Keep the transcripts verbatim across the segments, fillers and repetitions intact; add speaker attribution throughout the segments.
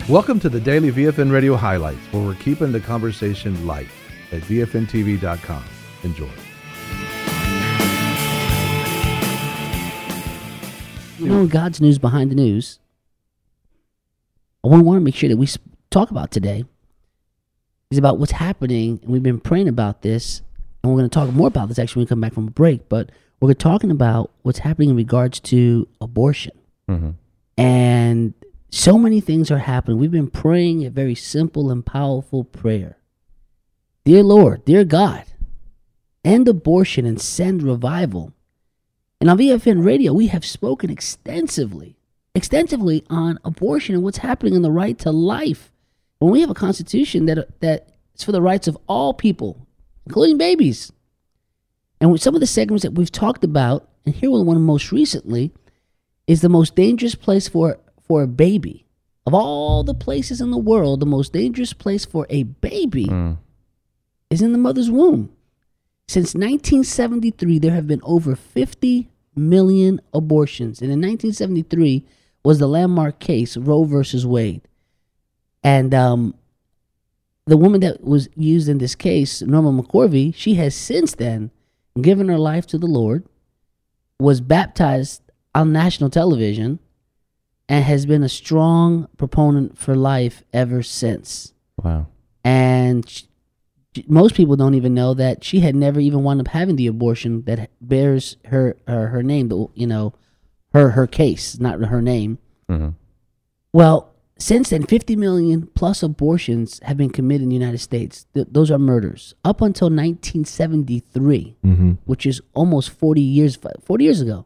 Speaker 1: Welcome to the Daily V F N Radio Highlights, where we're keeping the conversation light at V F N T V dot com. Enjoy.
Speaker 2: You know, God's news behind the news. I want to make sure that we talk about today is about what's happening, and we've been praying about this, and we're going to talk more about this actually when we come back from a break, but we're talking about what's happening in regards to abortion. Mm-hmm. And so many things are happening. We've been praying a very simple and powerful prayer. Dear Lord, dear God, end abortion and send revival. And on V F N Radio, we have spoken extensively, extensively on abortion and what's happening in the right to life. When we have a constitution that that is for the rights of all people, including babies. And with some of the segments that we've talked about, and here one most recently, is the most dangerous place for, for a baby. Of all the places in the world, the most dangerous place for a baby mm. is in the mother's womb. Since nineteen seventy-three, there have been over fifty million abortions. And in nineteen seventy-three was the landmark case, Roe versus Wade. And um, the woman that was used in this case, Norma McCorvey, she has since then given her life to the Lord, was baptized on national television, and has been a strong proponent for life ever since.
Speaker 3: Wow.
Speaker 2: And she, most people don't even know that she had never even wound up having the abortion that bears her her, her name, you know, her her case, not her name. Mm-hmm. Well, since then, fifty million plus abortions have been committed in the United States. Th- those are murders. Up until nineteen seventy-three, mm-hmm. which is almost forty years, forty years ago,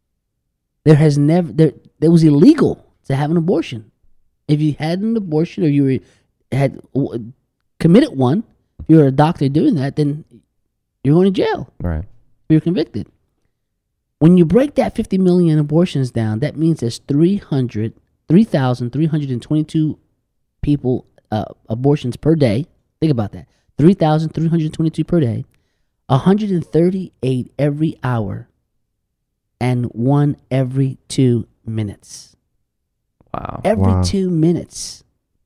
Speaker 2: there has never, there, it was illegal to have an abortion. If you had an abortion or you were, had w- committed one, if you were a doctor doing that, then you're going to jail.
Speaker 3: Right.
Speaker 2: You're convicted. When you break that fifty million abortions down, that means there's three hundred three thousand three hundred twenty-two people, uh, abortions per day. Think about that. three thousand three hundred twenty-two per day. one hundred thirty-eight every hour. And one every two minutes.
Speaker 3: Wow.
Speaker 2: Every
Speaker 3: wow.
Speaker 2: two minutes.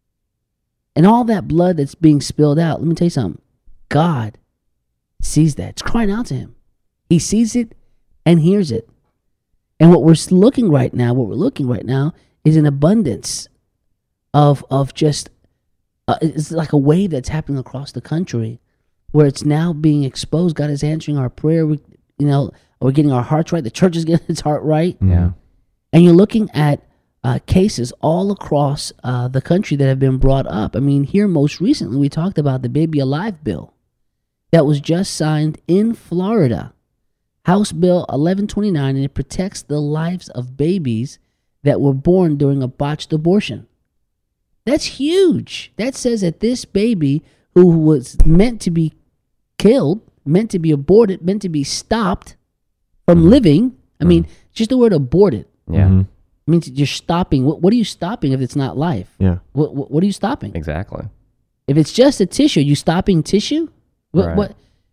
Speaker 2: And all that blood that's being spilled out, let me tell you something. God sees that. It's crying out to him. He sees it and hears it. And what we're looking right now, what we're looking right now is an abundance of of just, uh, it's like a wave that's happening across the country where it's now being exposed. God is answering our prayer. We, you know, we're getting our hearts right. The church is getting its heart right.
Speaker 3: Yeah.
Speaker 2: And you're looking at uh, cases all across uh, the country that have been brought up. I mean, here most recently we talked about the Baby Alive bill that was just signed in Florida. House Bill eleven twenty-nine, and it protects the lives of babies that were born during a botched abortion. That's huge. That says that this baby who was meant to be killed, meant to be aborted, meant to be stopped from mm-hmm. living. I mean, mm-hmm. just the word aborted.
Speaker 3: Yeah. Mm-hmm.
Speaker 2: means you're stopping. What, what are you stopping if it's not life?
Speaker 3: Yeah.
Speaker 2: What, what, what are you stopping?
Speaker 3: Exactly.
Speaker 2: If it's just a tissue, you stopping tissue? What,
Speaker 3: right.
Speaker 2: what?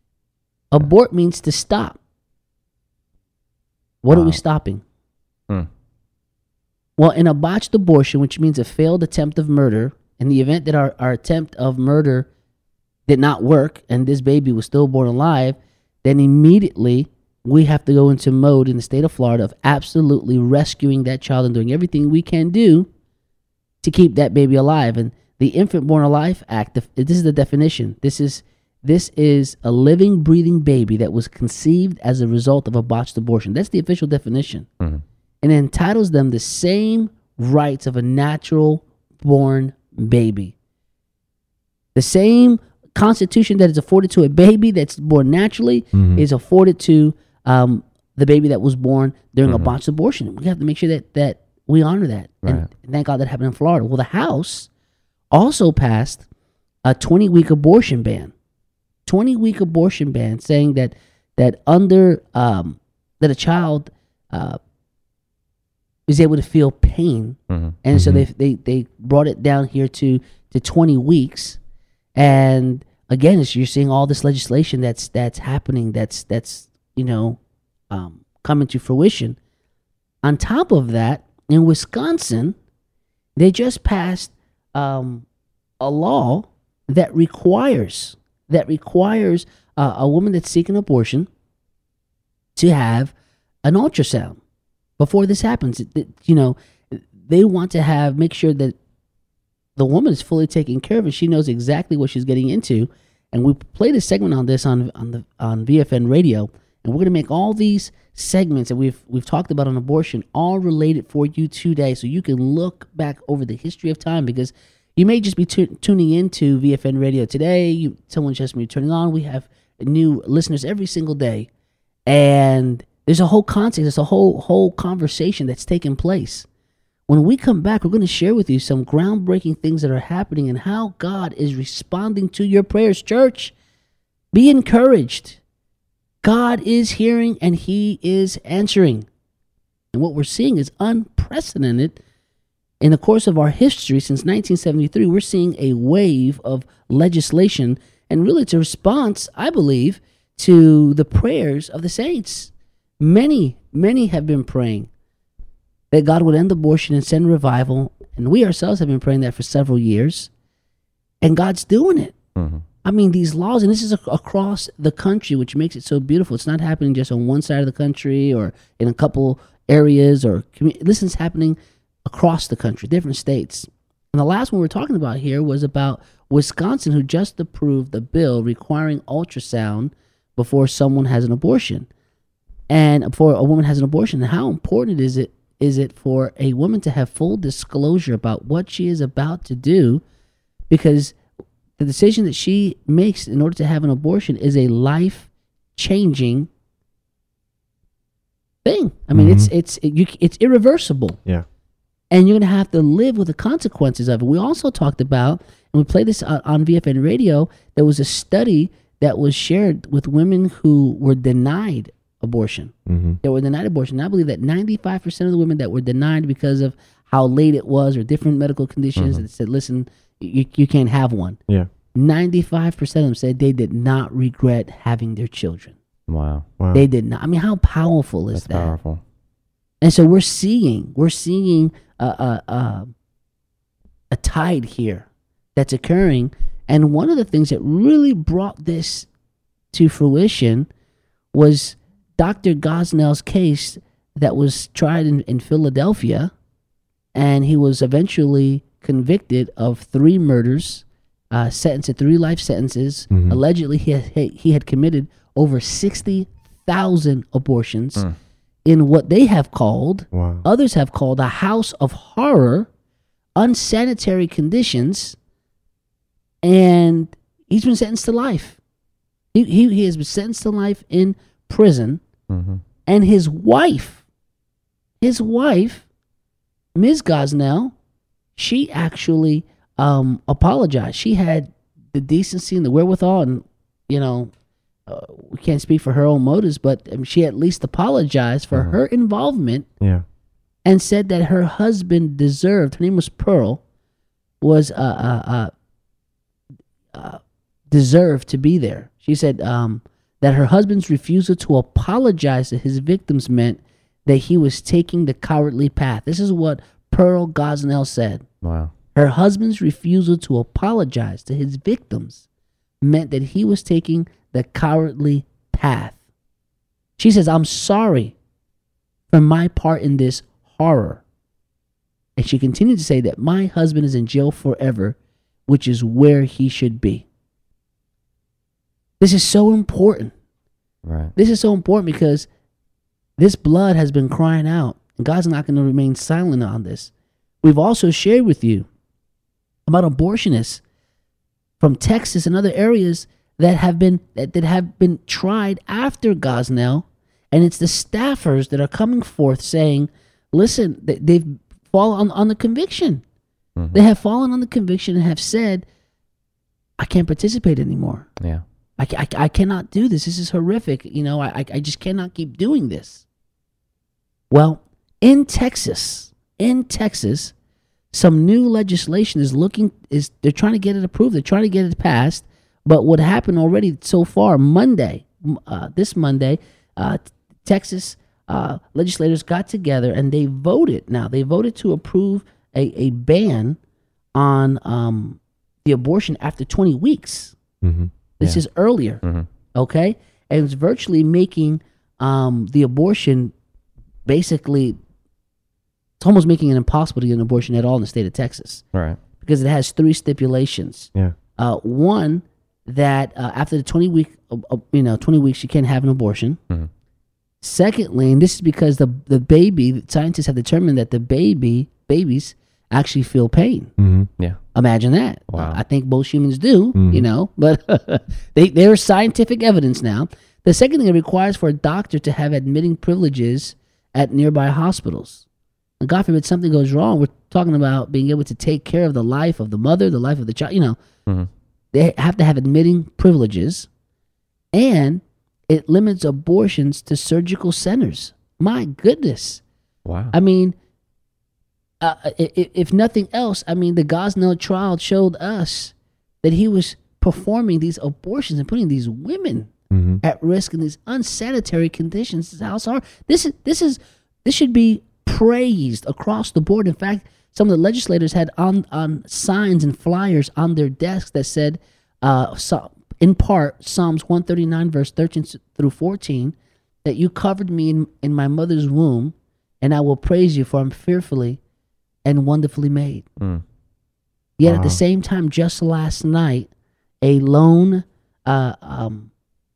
Speaker 2: Abort means to stop. What wow. are we stopping? Hmm. Well, in a botched abortion, which means a failed attempt of murder, in the event that our, our attempt of murder did not work and this baby was still born alive, then immediately we have to go into mode in the state of Florida of absolutely rescuing that child and doing everything we can do to keep that baby alive. And the Infant Born Alive Act, this is the definition. This is this is a living, breathing baby that was conceived as a result of a botched abortion. That's the official definition. Mm-hmm. And it entitles them the same rights of a natural born baby. The same constitution that is afforded to a baby that's born naturally mm-hmm. is afforded to um, the baby that was born during mm-hmm. a botched abortion. We have to make sure that, that we honor that. Right. And thank God that happened in Florida. Well, the House also passed a twenty-week abortion ban. twenty-week abortion ban, saying that that under um, that a child uh, is able to feel pain, mm-hmm. and so mm-hmm. they, they they brought it down here to to twenty weeks. And again, it's, you're seeing all this legislation that's that's happening. That's that's you know um, coming to fruition. On top of that, in Wisconsin, they just passed um, a law that requires that requires uh, a woman that's seeking abortion to have an ultrasound before this happens. It, it, you know, they want to have make sure that the woman is fully taken care of and she knows exactly what she's getting into. And we played a segment on this on on the on V F N Radio, and we're going to make all these segments that we've we've talked about on abortion all related for you today, so you can look back over the history of time, because you may just be tu- tuning into V F N Radio today. You, someone just may be turning on. We have new listeners every single day, and there's a whole context, there's a whole whole conversation that's taking place. When we come back, we're going to share with you some groundbreaking things that are happening and how God is responding to your prayers. Church, be encouraged. God is hearing and he is answering. And what we're seeing is unprecedented. In the course of our history since nineteen seventy-three, we're seeing a wave of legislation, and really it's a response, I believe, to the prayers of the saints. Many, many have been praying that God would end abortion and send revival. And we ourselves have been praying that for several years. And God's doing it. Mm-hmm. I mean, these laws, and this is ac- across the country, which makes it so beautiful. It's not happening just on one side of the country or in a couple areas. or commu- This is happening across the country, different states. And the last one we're talking about here was about Wisconsin, who just approved a bill requiring ultrasound before someone has an abortion. And before a woman has an abortion, how important is it is it for a woman to have full disclosure about what she is about to do, because the decision that she makes in order to have an abortion is a life-changing thing. I mean, mm-hmm. it's it's it, you, it's irreversible.
Speaker 3: Yeah,
Speaker 2: and you're going to have to live with the consequences of it. We also talked about, and we played this on, on V F N Radio, there was a study that was shared with women who were denied abortion. Mm-hmm. They were denied abortion. And I believe that ninety-five percent of the women that were denied because of how late it was or different medical conditions, mm-hmm. that said, listen, you, you can't have one.
Speaker 3: Yeah.
Speaker 2: ninety-five percent of them said they did not regret having their children.
Speaker 3: Wow. wow.
Speaker 2: They did not. I mean, how powerful is
Speaker 3: That's
Speaker 2: that?
Speaker 3: Powerful.
Speaker 2: And so we're seeing, we're seeing a, a, a, a tide here that's occurring. And one of the things that really brought this to fruition was Doctor Gosnell's case that was tried in, in Philadelphia, and he was eventually convicted of three murders, uh, sentenced to three life sentences. Mm-hmm. Allegedly, he had, he had committed over sixty thousand abortions mm. in what they have called, wow. others have called, a house of horror, unsanitary conditions, and he's been sentenced to life. He, he, he has been sentenced to life in prison, mm-hmm. and his wife, his wife, Miz Gosnell, she actually um, apologized. She had the decency and the wherewithal, and you know, uh, we can't speak for her own motives, but um, she at least apologized for mm-hmm. her involvement,
Speaker 3: yeah,
Speaker 2: and said that her husband deserved. Her name was Pearl, was uh, uh, uh, uh, deserved to be there. She said um, that her husband's refusal to apologize to his victims meant that he was taking the cowardly path. This is what Pearl Gosnell said.
Speaker 3: Wow.
Speaker 2: Her husband's refusal to apologize to his victims meant that he was taking the cowardly path. She says, I'm sorry for my part in this horror. And she continued to say that my husband is in jail forever, which is where he should be. This is so important.
Speaker 3: Right.
Speaker 2: This is so important because this blood has been crying out, and God's not going to remain silent on this. We've also shared with you about abortionists from Texas and other areas that have been that, that have been tried after Gosnell, and it's the staffers that are coming forth saying, listen, they, they've fallen on, on the conviction. Mm-hmm. They have fallen on the conviction and have said, I can't participate anymore.
Speaker 3: Yeah.
Speaker 2: I, I, I cannot do this. This is horrific. You know, I, I just cannot keep doing this. Well, in Texas, in Texas, some new legislation is looking, is they're trying to get it approved. They're trying to get it passed. But what happened already so far, Monday, uh, this Monday, uh, Texas uh, legislators got together and they voted. Now, they voted to approve a, a ban on um, the abortion after twenty weeks.
Speaker 1: Mm-hmm.
Speaker 2: This
Speaker 3: Yeah.
Speaker 2: is earlier,
Speaker 3: Mm-hmm.
Speaker 2: okay? And it's virtually making um, the abortion basically, it's almost making it impossible to get an abortion at all in the state of Texas
Speaker 3: Right.
Speaker 2: because it has three stipulations.
Speaker 3: Yeah.
Speaker 2: Uh, one, that uh, after the twenty week, uh, uh, you know, twenty weeks, you can't have an abortion.
Speaker 3: Mm-hmm.
Speaker 2: Secondly, and this is because the the baby, scientists have determined that the baby babies actually feel pain.
Speaker 1: Mm-hmm.
Speaker 3: Yeah.
Speaker 2: Imagine that.
Speaker 3: Wow.
Speaker 2: Uh, I think most humans do,
Speaker 1: Mhm.
Speaker 2: you know, but they, there's scientific evidence now. The second thing, it requires for a doctor to have admitting privileges at nearby hospitals. And God forbid something goes wrong, we're talking about being able to take care of the life of the mother, the life of the child, you know.
Speaker 3: Mm-hmm.
Speaker 2: They have to have admitting privileges, and it limits abortions to surgical centers. My goodness.
Speaker 3: Wow.
Speaker 2: I mean, uh, if, if nothing else, I mean, the Gosnell trial showed us that he was performing these abortions and putting these women
Speaker 1: Mm-hmm.
Speaker 2: at risk in these unsanitary conditions. This is how sorry. This is this is this should be praised across the board. In fact, some of the legislators had on on signs and flyers on their desks that said, uh, so, in part, Psalms one thirty-nine, verse thirteen through fourteen, that you covered me in, in my mother's womb, and I will praise you, for I'm fearfully and wonderfully made.
Speaker 3: Mm.
Speaker 2: Yet at
Speaker 1: Wow.
Speaker 2: the same time, just last night, a lone uh, um,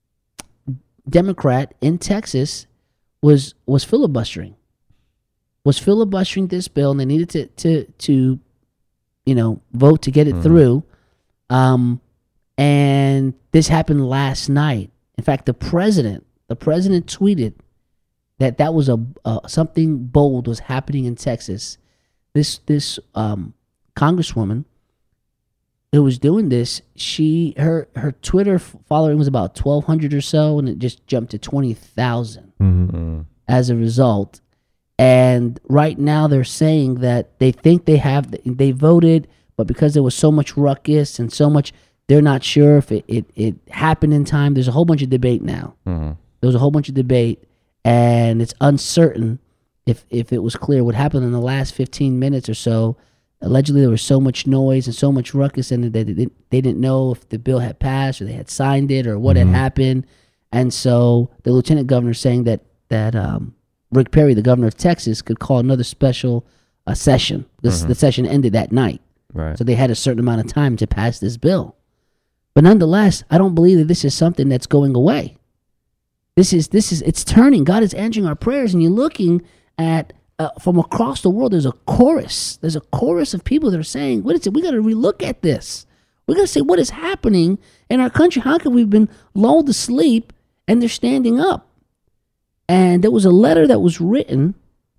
Speaker 2: Democrat in Texas was was filibustering, was filibustering this bill, and they needed to to to, you know, vote to get it
Speaker 3: Mhm.
Speaker 2: through. Um, and this happened last night. In fact, the president, the president tweeted that that was a uh, something bold was happening in Texas. This this um, congresswoman who was doing this, she her her Twitter following was about twelve hundred or so, and it just jumped to twenty thousand
Speaker 1: Mm-hmm.
Speaker 3: Mm.
Speaker 2: as a result. And right now they're saying that they think they have they voted, but because there was so much ruckus and so much, they're not sure if it, it, it happened in time. There's a whole bunch of debate now.
Speaker 3: Mm-hmm.
Speaker 2: There was a whole bunch of debate, and it's uncertain if if it was clear what happened in the last fifteen minutes or so. Allegedly, there was so much noise and so much ruckus, and they didn't, they didn't know if the bill had passed or they had signed it or what
Speaker 1: Mhm.
Speaker 2: had happened. And so the lieutenant governor saying that that um, Rick Perry, the governor of Texas, could call another special uh, session. This,
Speaker 3: Mhm.
Speaker 2: The session ended that night,
Speaker 3: Right.
Speaker 2: so they had a certain amount of time to pass this bill. But nonetheless, I don't believe that this is something that's going away. This is this is it's turning. God is answering our prayers, and you're looking at uh, from across the world. There's a chorus. There's a chorus of people that are saying, "What is it? We got to relook at this. We got to say what is happening in our country. How come we've been lulled to sleep and they're standing up?" And there was a letter that was written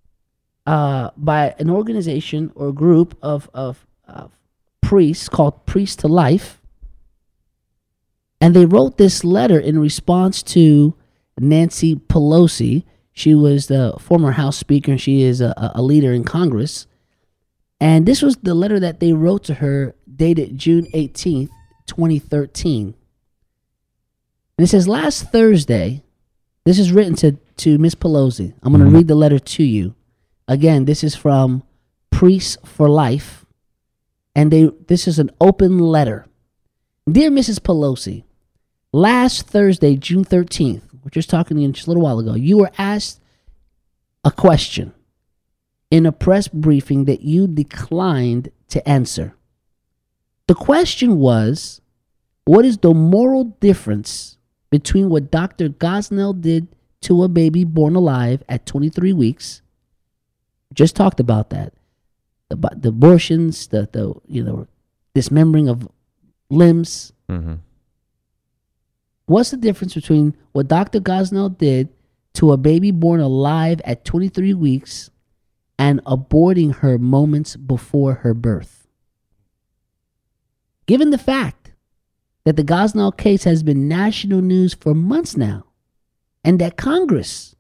Speaker 2: uh, by an organization or group of of, of priests called Priests to Life. And they wrote this letter in response to Nancy Pelosi. She was the former House Speaker, and she is a, a leader in Congress. And this was the letter that they wrote to her, dated June eighteenth, twenty thirteen. And it says, last Thursday, this is written to, to Miss Pelosi. I'm going to
Speaker 1: Mhm.
Speaker 2: read the letter to you. Again, this is from Priests for Life. And they this is an open letter. Dear Missus Pelosi, last Thursday, June thirteenth, we're just talking to you just a little while ago, you were asked a question in a press briefing that you declined to answer. The question was, what is the moral difference between what Doctor Gosnell did to a baby born alive at twenty-three weeks? Just talked about that. The, the abortions, the, the you know, dismembering of limbs.
Speaker 3: Mm-hmm.
Speaker 2: What's the difference between what Doctor Gosnell did to a baby born alive at twenty-three weeks and aborting her moments before her birth? Given the fact that the Gosnell case has been national news for months now, and that Congress,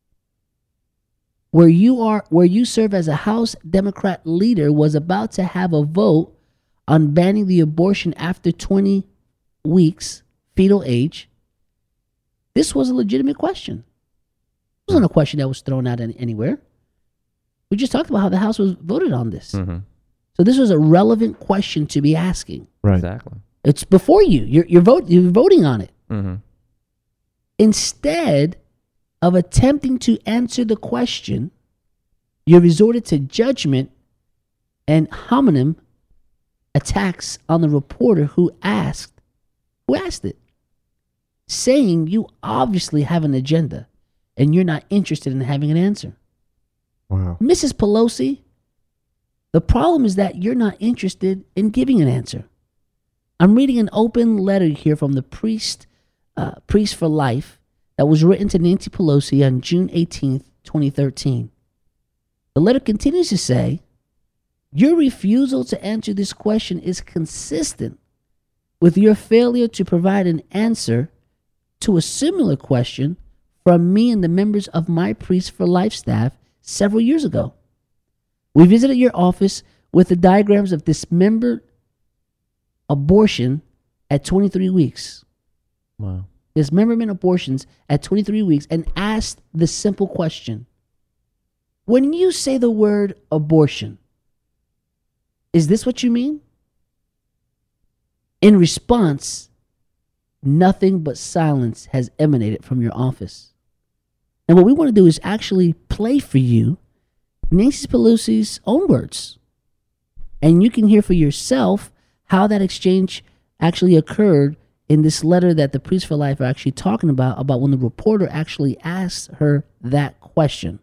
Speaker 2: where you are, where you serve as a House Democrat leader, was about to have a vote on banning the abortion after twenty weeks fetal age, this was a legitimate question. It wasn't a question that was thrown out any, anywhere. We just talked about how the House was voted on this.
Speaker 3: Mm-hmm.
Speaker 2: So this was a relevant question to be asking.
Speaker 1: Right.
Speaker 3: Exactly.
Speaker 2: It's before you. You're you're vote you're voting on it.
Speaker 3: Mm-hmm.
Speaker 2: Instead of attempting to answer the question, you resorted to judgment and hominem attacks on the reporter who asked who asked it, saying you obviously have an agenda and you're not interested in having an answer.
Speaker 1: Wow.
Speaker 2: Missus Pelosi, the problem is that you're not interested in giving an answer. I'm reading an open letter here from the priest, uh, Priest for Life, that was written to Nancy Pelosi on June eighteenth, twenty thirteen. The letter continues to say, your refusal to answer this question is consistent with your failure to provide an answer to a similar question from me and the members of my Priest for Life staff several years ago. We visited your office with the diagrams of dismembered abortion at twenty-three weeks.
Speaker 3: Wow.
Speaker 2: Dismemberment abortions at twenty-three weeks and asked the simple question. When you say the word abortion, is this what you mean? In response, nothing but silence has emanated from your office. And what we want to do is actually play for you Nancy Pelosi's own words. And you can hear for yourself how that exchange actually occurred in this letter that the Priest for Life are actually talking about, about when the reporter actually asked her that question.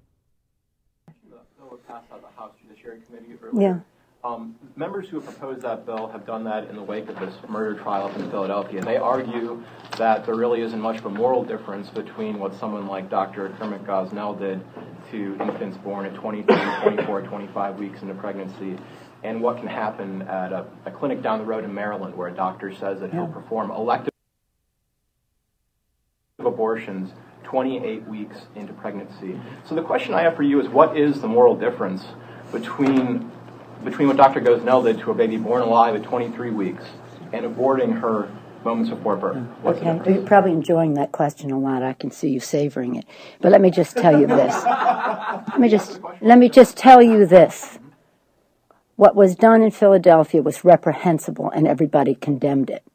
Speaker 4: Yeah.
Speaker 5: Um, members who have proposed that bill have done that in the wake of this murder trial up in Philadelphia. They argue that there really isn't much of a moral difference between what someone like Doctor Kermit Gosnell did to infants born at twenty-three, twenty-four, twenty-five weeks into pregnancy, and what can happen at a, a clinic down the road in Maryland where a doctor says that he'll perform elective abortions twenty-eight weeks into pregnancy. So the question I have for you is, what is the moral difference between between what Doctor Gosnell did to a baby born alive at twenty-three weeks and aborting her moments before birth? What's the
Speaker 4: Okay,
Speaker 5: difference?
Speaker 4: you're probably enjoying that question a lot. I can see you savoring it. But let me just tell you this. Let me just let me just tell you this. What was done in Philadelphia was reprehensible, and everybody condemned it.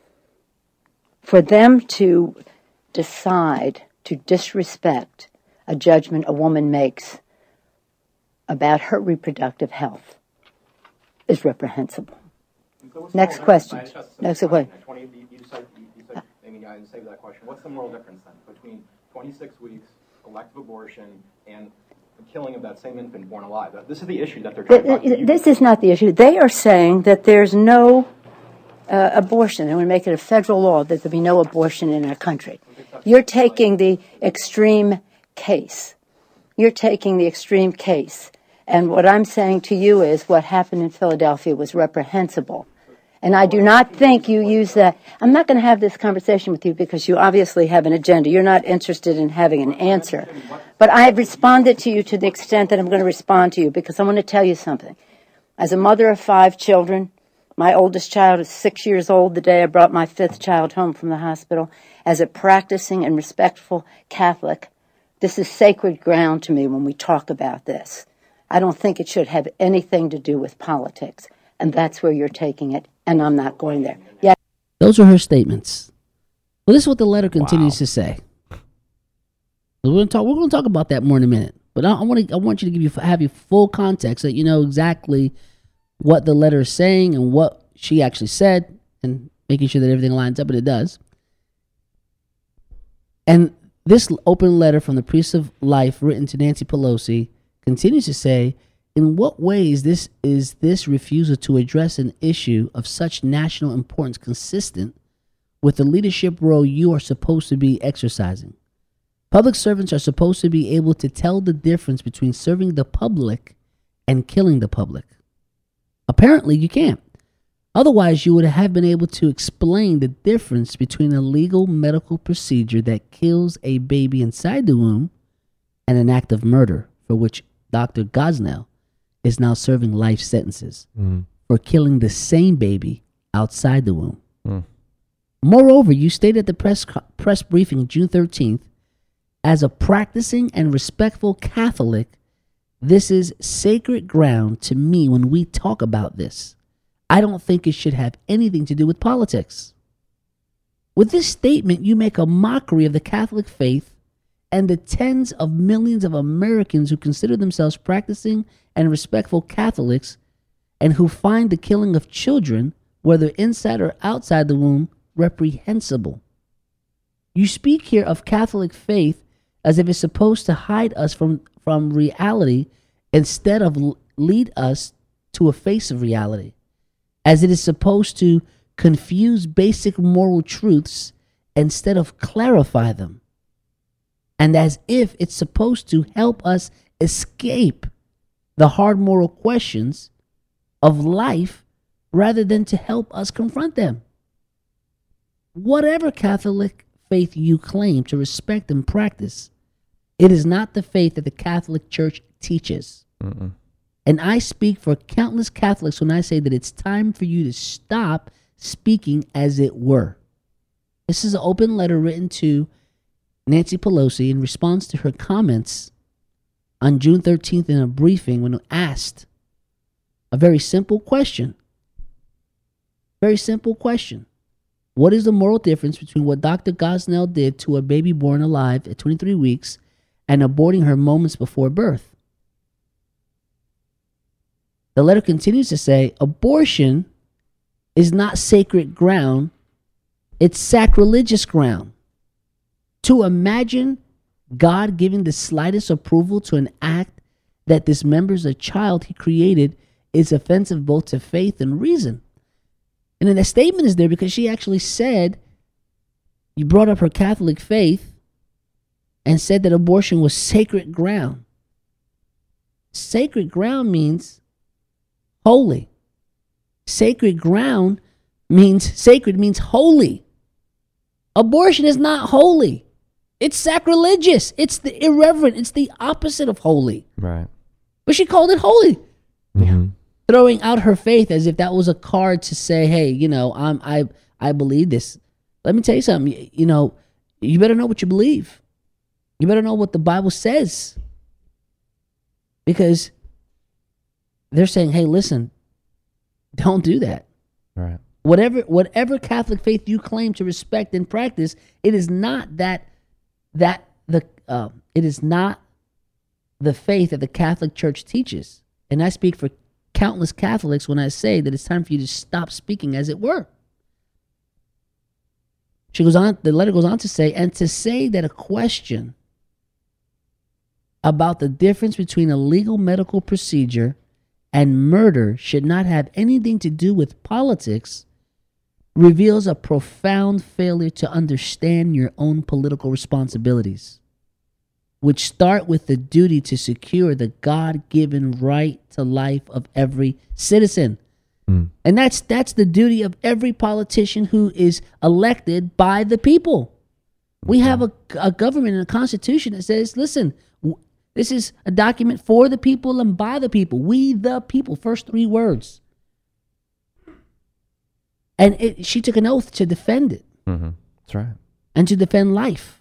Speaker 4: For them to decide to disrespect a judgment a woman makes about her reproductive health is reprehensible.
Speaker 5: So
Speaker 4: Next question. Next question.
Speaker 5: twenty, you, you said, you, you said, Amy, I didn't say that question. What's the moral difference then between twenty-six weeks, elective abortion, and the killing of that same infant born alive? This is the issue that they're trying to talk to you.
Speaker 4: This is not the issue. They are saying that there's no uh, abortion. They want to make it a federal law that there be no abortion in our country. You're taking the extreme case. You're taking the extreme case. And what I'm saying to you is what happened in Philadelphia was reprehensible. And I do not think you use that. I'm not going to have this conversation with you because you obviously have an agenda. You're not interested in having an answer. But I have responded to you to the extent that I'm going to respond to you because I want to tell you something. As a mother of five children, my oldest child is six years old the day I brought my fifth child home from the hospital. As a practicing and respectful Catholic, this is sacred ground to me when we talk about this. I don't think it should have anything to do with politics. And that's where you're taking it, and I'm not going there. Yeah.
Speaker 2: Those are her statements. Well, this is what the letter continues wow. to say. We're going to talk. We're going to talk about that more in a minute. But I, I want to. I want you to give you have you full context so that you know exactly what the letter is saying and what she actually said, and making sure that everything lines up, and it does. And this open letter from the Priest of Life, written to Nancy Pelosi, continues to say, in what ways this is this refusal to address an issue of such national importance consistent with the leadership role you are supposed to be exercising? Public servants are supposed to be able to tell the difference between serving the public and killing the public. Apparently, you can't. Otherwise, you would have been able to explain the difference between a legal medical procedure that kills a baby inside the womb and an act of murder for which Doctor Gosnell is now serving life sentences mm. for killing the same baby outside the womb. Mm. Moreover, you stated at the press press briefing June thirteenth, as a practicing and respectful Catholic, This is sacred ground to me when we talk about this. I don't think it should have anything to do with politics. With this statement, you make a mockery of the Catholic faith and the tens of millions of Americans who consider themselves practicing and respectful Catholics and who find the killing of children, whether inside or outside the womb, reprehensible. You speak here of Catholic faith as if it's supposed to hide us from, from reality instead of lead us to a face of reality, as it is supposed to confuse basic moral truths instead of clarify them, and as if it's supposed to help us escape the hard moral questions of life rather than to help us confront them. Whatever Catholic faith you claim to respect and practice, it is not the faith that the Catholic Church teaches. Mm-mm. And I speak for countless Catholics when I say that it's time for you to stop speaking as it were. This is an open letter written to Nancy Pelosi in response to her comments on June thirteenth in a briefing when asked a very simple question. Very simple question. What is the moral difference between what Doctor Gosnell did to a baby born alive at twenty-three weeks and aborting her moments before birth? The letter continues to say, abortion is not sacred ground, it's sacrilegious ground. To imagine God giving the slightest approval to an act that dismembers a child he created is offensive both to faith and reason. And then the statement is there because she actually said, you brought up her Catholic faith and said that abortion was sacred ground. Sacred ground means holy. Sacred ground means, sacred means holy. Abortion is not holy. It's sacrilegious. It's the irreverent. It's the opposite of holy.
Speaker 3: Right.
Speaker 2: But she called it holy.
Speaker 3: Mm-hmm.
Speaker 2: Throwing out her faith as if that was a card to say, hey, you know, I'm, I I believe this. Let me tell you something. You, you know, you better know what you believe. You better know what the Bible says. Because they're saying, hey, listen, don't do that.
Speaker 3: Right.
Speaker 2: Whatever whatever Catholic faith you claim to respect and practice, it is not that that the uh, it is not the faith that the Catholic Church teaches. And I speak for countless Catholics when I say that it's time for you to stop speaking as it were. She goes on, the letter goes on to say, and to say that a question about the difference between a legal medical procedure and murder should not have anything to do with politics reveals a profound failure to understand your own political responsibilities, which start with the duty to secure the God-given right to life of every citizen. Mm. And that's that's the duty of every politician who is elected by the people. We have a, a government and a constitution that says, listen, w- this is a document for the people and by the people. We the people, first three words. And it, she took an oath to defend it.
Speaker 3: Mm-hmm. That's right.
Speaker 2: And to defend life.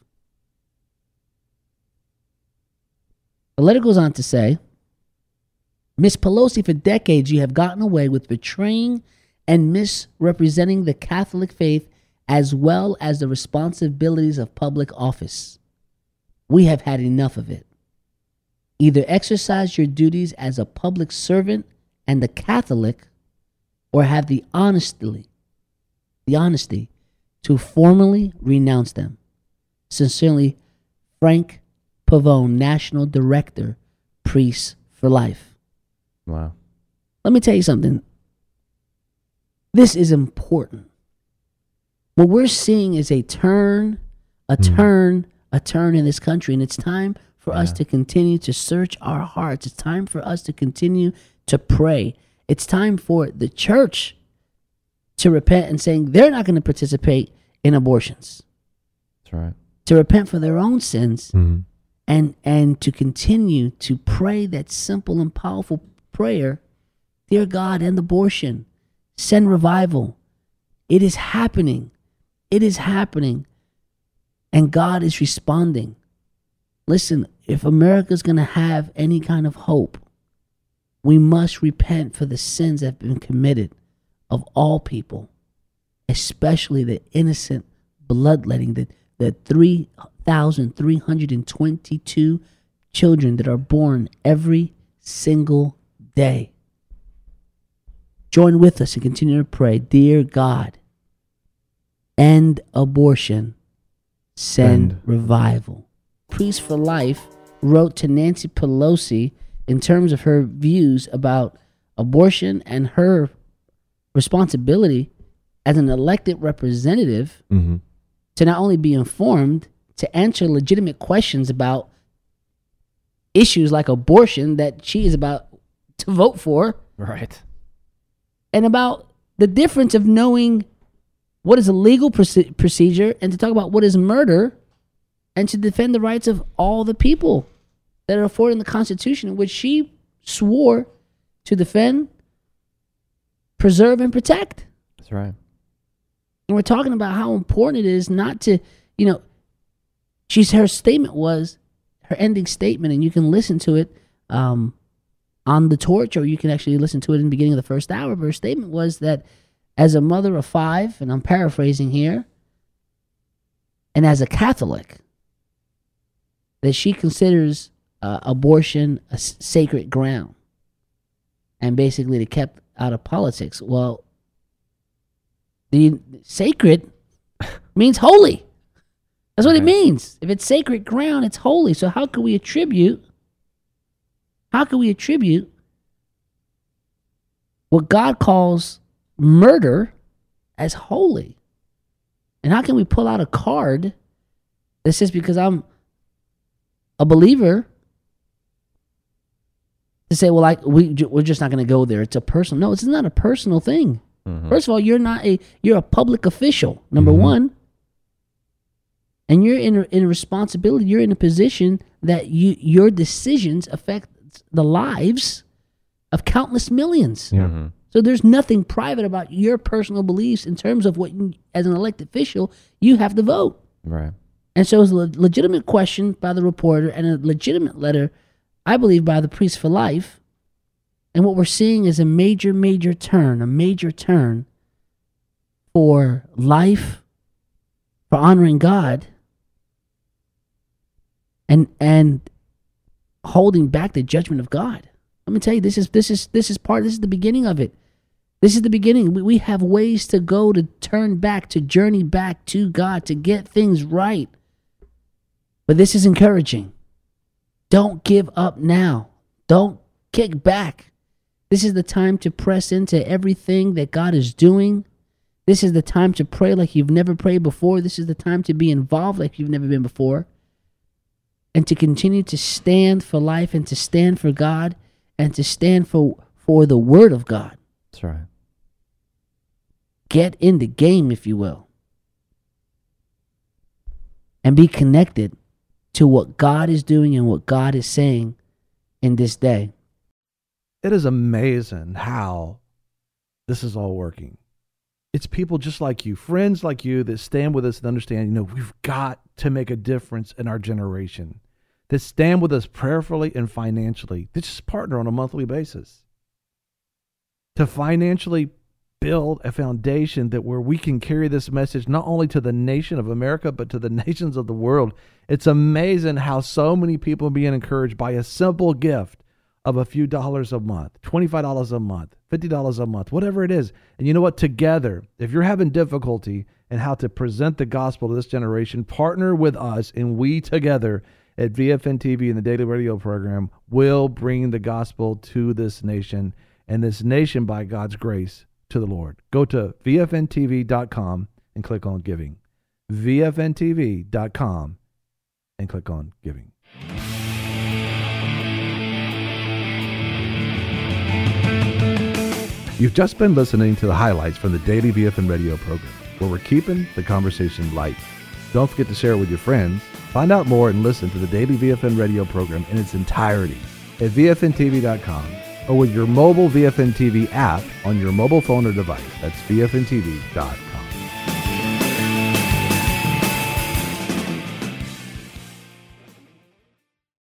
Speaker 2: The letter goes on to say, Miss Pelosi, for decades you have gotten away with betraying and misrepresenting the Catholic faith as well as the responsibilities of public office. We have had enough of it. Either exercise your duties as a public servant and a Catholic, or have the honesty, the honesty to formally renounce them. Sincerely, Frank Pavone, National Director, Priests for Life.
Speaker 3: Wow.
Speaker 2: Let me tell you something. This is important. What we're seeing is a turn, a mm. turn, a turn in this country, and it's time for yeah. us to continue to search our hearts. It's time for us to continue to pray. It's time for the church to repent and saying they're not going to participate in abortions.
Speaker 3: That's right.
Speaker 2: To repent for their own sins.
Speaker 3: Mm-hmm.
Speaker 2: And and to continue to pray that simple and powerful prayer, dear God, end abortion, send revival. It is happening. It is happening. And God is responding. Listen, if America's going to have any kind of hope, we must repent for the sins that have been committed of all people, especially the innocent bloodletting, the, the three thousand three hundred twenty-two children that are born every single day. Join with us and continue to pray. Dear God, end abortion, send
Speaker 3: End.
Speaker 2: revival. Priest for Life wrote to Nancy Pelosi in terms of her views about abortion and her responsibility as an elected representative
Speaker 3: Mm-hmm.
Speaker 2: to not only be informed, to answer legitimate questions about issues like abortion that she is about to vote for,
Speaker 3: Right.
Speaker 2: and about the difference of knowing what is a legal proce- procedure and to talk about what is murder, and to defend the rights of all the people that are afforded in the Constitution, which she swore to defend, preserve, and protect.
Speaker 3: That's right.
Speaker 2: And we're talking about how important it is not to, you know, she's, her statement was, her ending statement, and you can listen to it um, on The Torch, or you can actually listen to it in the beginning of the first hour. But her statement was that as a mother of five, and I'm paraphrasing here, and as a Catholic, that she considers uh, abortion a s- sacred ground, and basically to kept out of politics. Well, the sacred means holy. That's what it
Speaker 3: Right.
Speaker 2: means. If it's sacred ground, it's holy. So how can we attribute, how can we attribute what God calls murder as holy? And how can we pull out a card that says, because I'm a believer, to say, well, like we we're just not going to go there. It's a personal. No, it's not a personal thing.
Speaker 3: Mm-hmm.
Speaker 2: First of all, you're not a you're a public official. Number
Speaker 3: Mhm.
Speaker 2: one, and you're in a, in a responsibility. You're in a position that you your decisions affect the lives of countless millions.
Speaker 3: Yeah. Mm-hmm.
Speaker 2: So there's nothing private about your personal beliefs in terms of what, you, as an elected official, you have to vote.
Speaker 3: Right.
Speaker 2: And so it's a le- legitimate question by the reporter and a legitimate letter, I believe, by the Priest for Life. And what we're seeing is a major, major turn, a major turn for life, for honoring God, and and holding back the judgment of God. Let me tell you, this is this is this is part. This is the beginning of it. This is the beginning. We, we have ways to go to turn back, to journey back to God, to get things right. But this is encouraging. Don't give up now. Don't kick back. This is the time to press into everything that God is doing. This is the time to pray like you've never prayed before. This is the time to be involved like you've never been before. And to continue to stand for life, and to stand for God, and to stand for, for the Word of God.
Speaker 3: That's right.
Speaker 2: Get in the game, if you will. And be connected to what God is doing and what God is saying in this day.
Speaker 1: It is amazing how this is all working. It's people just like you, friends like you, that stand with us and understand, you know, we've got to make a difference in our generation, that stand with us prayerfully and financially, that just partner on a monthly basis to financially build a foundation that where we can carry this message not only to the nation of America, but to the nations of the world. It's amazing how so many people are being encouraged by a simple gift of a few dollars a month, twenty-five dollars a month, fifty dollars a month, whatever it is. And you know what? Together, if you're having difficulty in how to present the gospel to this generation, partner with us, and we together at V F N T V and the Daily Radio program will bring the gospel to this nation, and this nation, by God's grace, to the Lord. Go to V F N T V dot com and click on giving. V F N T V dot com and click on giving. You've just been listening to the highlights from the Daily V F N Radio program, where we're keeping the conversation light. Don't forget to share it with your friends. Find out more and listen to the Daily V F N Radio program in its entirety at V F N T V dot com or with your mobile V F N T V app on your mobile phone or device. That's V F N T V dot com.